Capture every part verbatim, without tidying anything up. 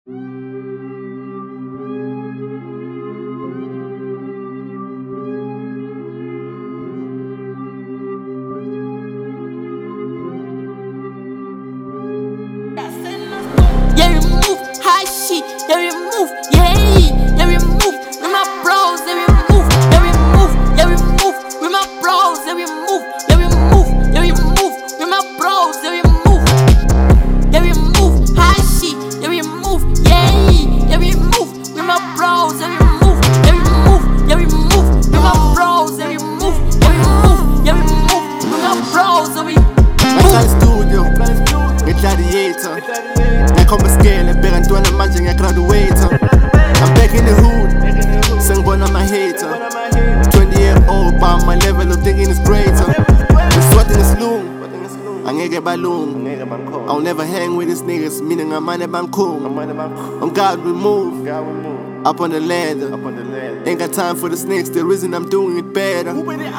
Yeah, we move, high shit, yeah, we move, yeah, yeah, we move, with my bros, yeah, we move, yeah, we move, yeah, we move, with my bros, yeah, we move, yeah, we move, yeah, we move, with my bros, yeah, we move, yeah, we move, high shit, yeah, we move, yeah, yeah, we move, with my bros, yeah, we move, yeah, we move, yeah, we move, with my bros, yeah, we move, yeah, we move, yeah, we move, with my bros, yeah, we move. Studio, nge-gladiator ngiyakhomba scale ebheka ntwana manje ngiyagraduator. I'm back in the hood, sengibona ama-hater. Twenty year old but my level of thinking is greater. Ngiswati ngesilungu, angeke balungu. I'll never hang with these niggas, mina ngamane bangikhungu. On God we move, up on the ladder. Ain't got time for the snakes, the reason I'm doing it better.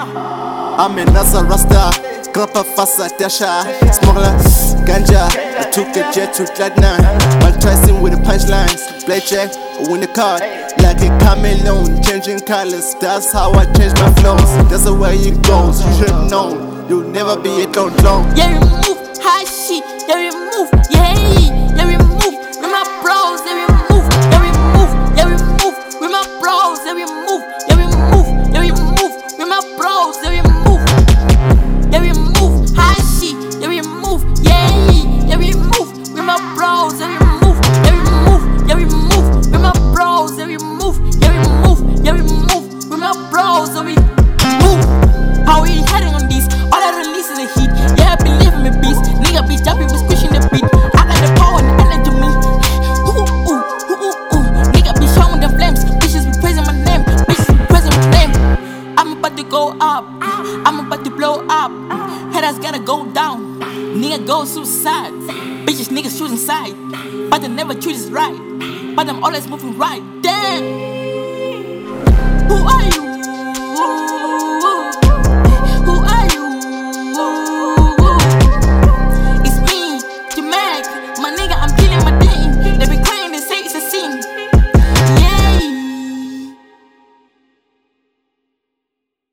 I'm a Nasa Rasta, grappa fasa dasha, smuggler, ganja. I took a jet to Cloud nine, while tracing with the punchlines. Blackjack, I win the card, like a chameleon, changing colors. That's how I change my flows. That's the way it goes. You should've known, you'll never be a don't long. Yeah, we move, high shit, yeah, we move, yeah, yeah, we move, with my bros, yeah, we move, yeah, we move, yeah, we move, with my bros, yeah, we move, yeah, we move, yeah, we move, with my bros, yeah, we move, yeah, we move, high shit, yeah, we move, yeah, yeah, we move, with my bros, yeah, we move, yeah, we move, yeah, we move, with my bros, yeah, we move, yeah, we move, yeah, we move, with my bros, yeah, we move. How we heading on this? All I release is a hit. Yeah, I believe in me, beast. Nigga be jumping, be squishing the beat. I got the power and the energy to me. Ooh, ooh, ooh, ooh, ooh. Nigga be showing the flames. Bitches be praising my name. Bitches be praising my name. I'm about to go up. I'm about to blow up. Haters gotta go down. Nigga go suicide. Bitches niggas shooting side. But they never choose right. But I'm always moving right. Damn. Who are you?